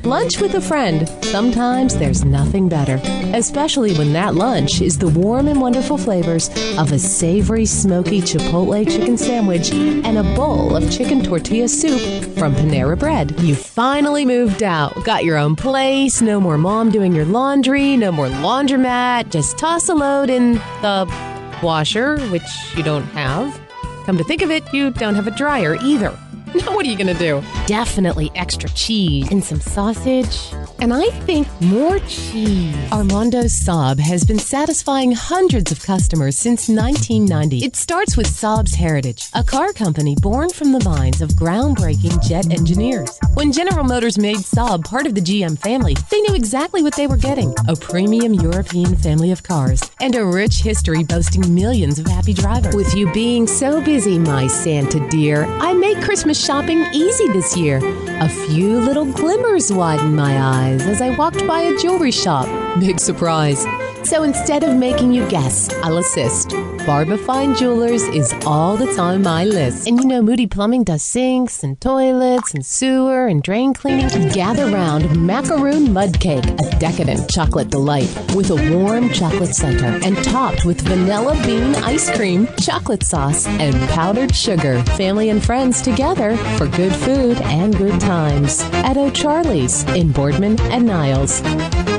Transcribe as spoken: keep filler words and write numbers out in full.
Lunch with a friend. Sometimes there's nothing better, especially when that lunch is the warm and wonderful flavors of a savory, smoky Chipotle chicken sandwich and a bowl of chicken tortilla soup from Panera Bread. You finally moved out, got your own place, no more mom doing your laundry, no more laundromat. Just toss a load in the washer, which you don't have. Come to think of it, you don't have a dryer either. Now what are you going to do? Definitely extra cheese and some sausage. And I think more cheese. Armando's Saab has been satisfying hundreds of customers since nineteen ninety. It starts with Saab's heritage, a car company born from the minds of groundbreaking jet engineers. When General Motors made Saab part of the G M family, they knew exactly what they were getting: a premium European family of cars and a rich history boasting millions of happy drivers. With you being so busy, my Santa dear, I made Christmas shopping easy this year. A few little glimmers widened my eyes as I walked by a jewelry shop. Big surprise. So instead of making you guess, I'll assist. Barba Fine Jewelers is all that's on my list. And you know Moody Plumbing does sinks and toilets and sewer and drain cleaning. Gather round Macaroon Mud Cake, a decadent chocolate delight with a warm chocolate center and topped with vanilla bean ice cream, chocolate sauce, and powdered sugar. Family and friends together for good food and good times at O'Charlie's in Boardman and Niles.